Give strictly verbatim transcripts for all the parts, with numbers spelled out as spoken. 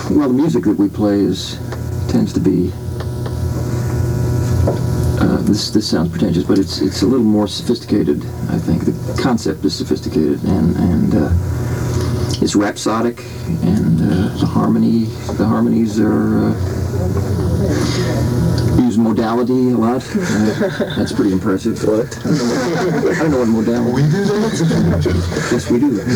well, the music that we play is tends to be. Uh, this this sounds pretentious, but it's it's a little more sophisticated. I think the concept is sophisticated, and and uh, it's rhapsodic, and uh, the harmony the harmonies are. Uh, use modality a lot. Uh, that's pretty impressive. What? I don't know what modality. We do that? Yes, we do.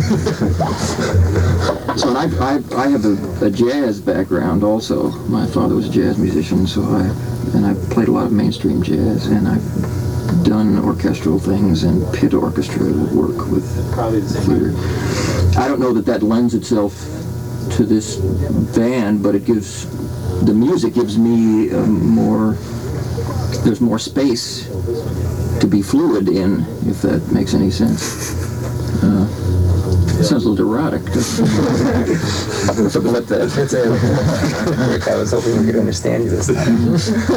So and I, I, I have a, a jazz background also. My father was a jazz musician, so I and I played a lot of mainstream jazz, and I've done orchestral things and pit orchestra work with theater. I don't know that that lends itself to this band, but it gives. The music gives me um, more, there's more space to be fluid in, if that makes any sense. Uh, it sounds a little erotic. Something like that. I was hoping we could understand you this time.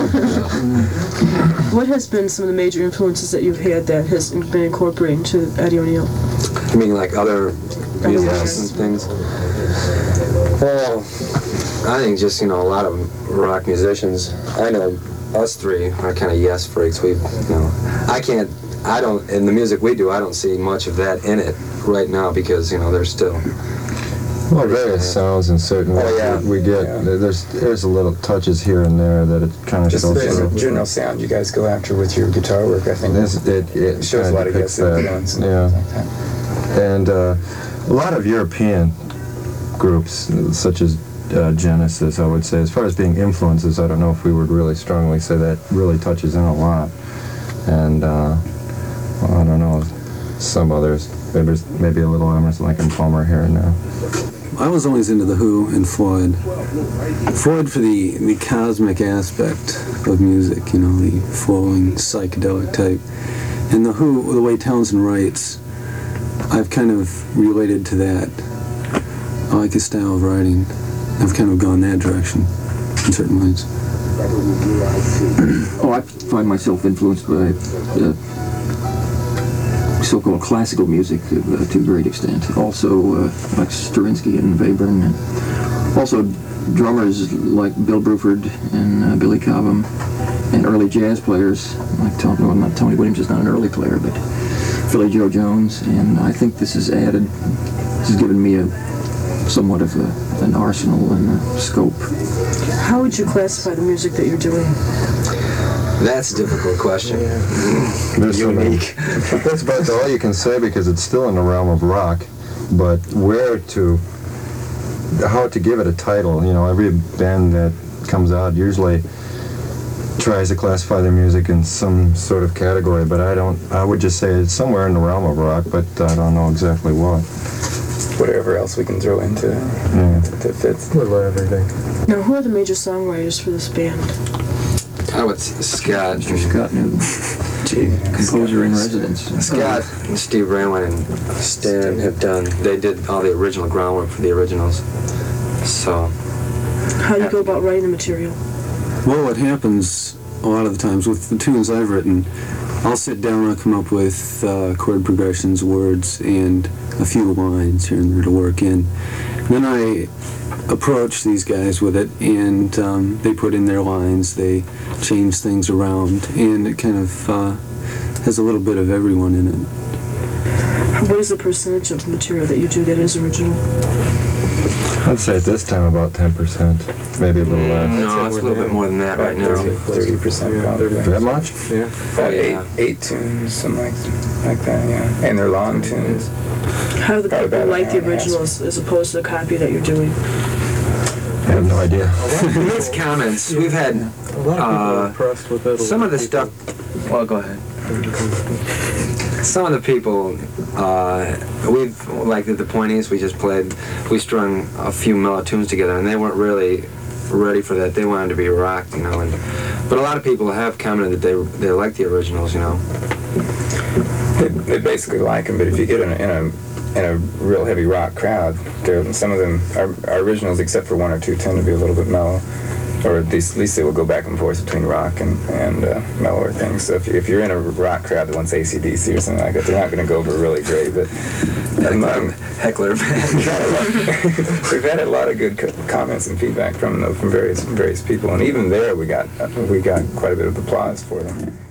What has been some of the major influences that you've had that has been incorporated into Eddie O'Neill? You mean like other musicians and things? Well, I think just, you know, a lot of rock musicians. I know us three are kind of yes freaks. We, you know, I can't, I don't, in the music we do, I don't see much of that in it right now because, you know, there's still. Well, various sounds and certain oh, yeah. we get. Yeah. There's there's a little touches here and there that it kind of Just shows there's through. a general sound you guys go after with your guitar work, I think. This, it, it, it shows a lot of yes influence. And yeah. Like that. And uh, a lot of European groups, such as uh, Genesis, I would say, as far as being influences, I don't know if we would really strongly say that really touches in a lot. And uh, well, I don't know, some others, maybe, maybe a little Emerson, Lake and Palmer here and there. I was always into The Who and Floyd. Floyd for the, the cosmic aspect of music, you know, the flowing psychedelic type. And The Who, the way Townsend writes, I've kind of related to that. I like his style of writing. I've kind of gone that direction in certain ways. Oh, I find myself influenced by uh, so-called classical music uh, to a great extent. Also, uh, like Stravinsky and Webern, and also drummers like Bill Bruford and uh, Billy Cobham, and early jazz players like Tony. Well, not Tony Williams is not an early player, but Philly Joe Jones. And I think this has added, this has given me a somewhat of a, an arsenal and a scope. How would you classify the music that you're doing? That's a difficult question. There's Unique. Some, that's about all you can say because it's still in the realm of rock, but where to, how to give it a title, you know, every band that comes out usually tries to classify their music in some sort of category, but I don't, I would just say it's somewhere in the realm of rock, but I don't know exactly what. Whatever else we can throw into it Yeah. that fits. A little everything. Now, who are the major songwriters for this band? I would Scott. Mister Scott Newton, composer in residence. Scott and Steve Ranwin and Stan have done, they did all the original groundwork for the originals. So. How do you go about writing the material? Well, what happens a lot of the times with the tunes I've written, I'll sit down and I'll come up with uh, chord progressions, words, and a few lines here and there to work in. Then I approach these guys with it, and um, they put in their lines, they change things around, and it kind of uh, has a little bit of everyone in it. What is the percentage of material that you do that is original? I'd say at this time about ten percent, maybe a little less. No, it's a little bit more than that right now. thirty percent probably. That much? Yeah. About eight, eight tunes, something like, like that, yeah. And they're long tunes. How do the Probably people about like the an hour and a half. originals as opposed to the copy that you're doing? I have no idea. These comments, we've had uh, some of the stuff. Well, go ahead. Some of the people, uh, we've, like at the Pointies, we just played, we strung a few mellow tunes together, and they weren't really ready for that. They wanted to be rocked, you know. And but a lot of people have commented that they they like the originals, you know. They, they basically like them, but if you get in a, in a in a real heavy rock crowd, some of them, our, our originals, except for one or two, tend to be a little bit mellow. or at least, at least they will go back and forth between rock and, and uh, mellower things. So if, if you're in a rock crowd that wants A C D C or something like that, they're not going to go over really great. But um, um, Heckler, man. we've, had a lot, we've had a lot of good co- comments and feedback from from various various people, and even there we got uh, we got quite a bit of applause for them.